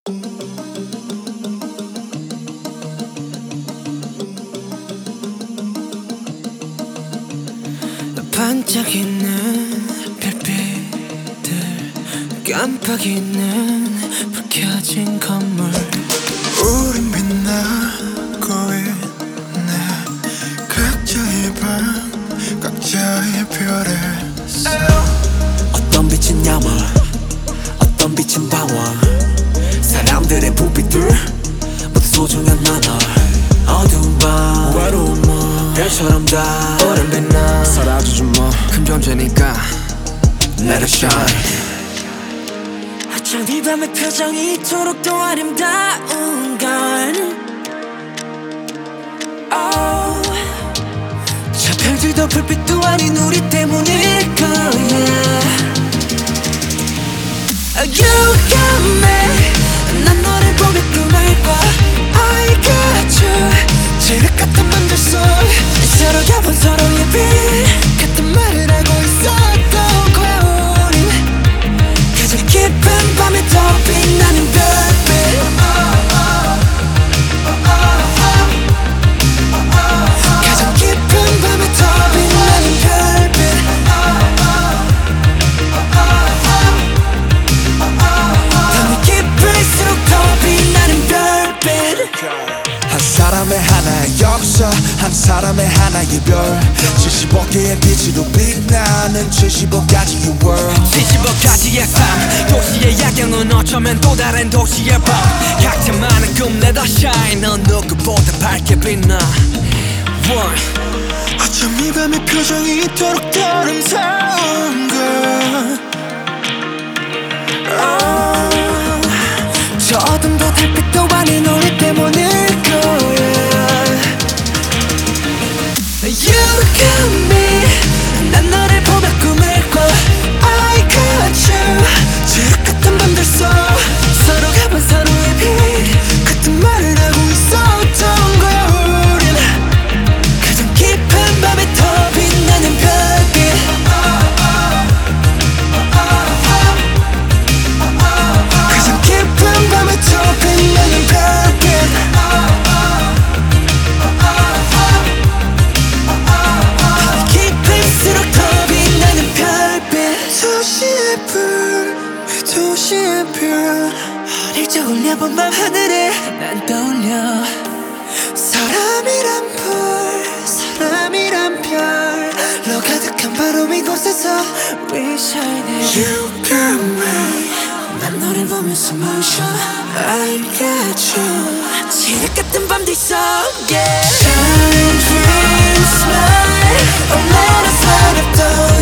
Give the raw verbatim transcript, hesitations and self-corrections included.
반짝이는 별빛들, 깜빡이는 불 켜진 건물. 우린 빛나고 있네. 각자의 방, 각자의 별에 어떤 빛은 야물, 어떤 빛은 방황. 사람들의 불빛들 모두 소중한 나널. 어두운 밤, 외로운 몸, 별처럼 다 오랜 빛나 사라지지 뭐. 큰 존재니까 Let it shine. 어쩜 이 밤의 표정이 이토록 더 아름다운 건 oh. 저 별들도 불빛도 아닌 우리 때문일 거야. You got me, 난 너를 보며 꿈을 꿔. I got you, 지륵 같은 맘들 속 서로가 본 서로의 빛 같은 말을 하고 있었던 거야. 우린 가장 깊은 밤에 더 빛나는 별빛. 가장 깊은 밤에 더 빛나는 별빛. 밤이 깊을수록 더 빛나는 별빛. 한 사람의 하나의 역사, 한 사람의 하나의 별. 칠십오 개의 빛으로 빛나는 칠십오 가지의 world. 칠십오 가지의 삶, 도시의 야경은 어쩌면 또 다른 도시의 밤. 각자만의 꿈 let us shine, 넌 누구보다 밝게 빛나. One. 어쩜 이 밤의 표정이 이토록 더 아름다운 걸. oh. 저 어둠도 달빛도 아닌 우리 때문일 거야. You got me, 난 너를 보며 꿈을 꿔. I got you, 지륵 같은 밤들 속 서로가 본 서로의 빛 같은 말을 하고 있었던 거야. 우린 가장 깊은 밤에 더 빛나는 별빛. 가장 깊은 밤에 더 빛나는 별빛. 깊을수록 더 빛나는 별빛. 도시의 불, 도시의 별. 어릴 적 올려본 밤 하늘에 난 떠올려. 사람이란 불, 사람이란 별로 가득한 바로 이곳에서 We shining. You got me, 난 너를 보면서 숨을 쉬어. I got you, 지륵 같은 밤들 속에 Shine, dream, smile. Oh, let us light up the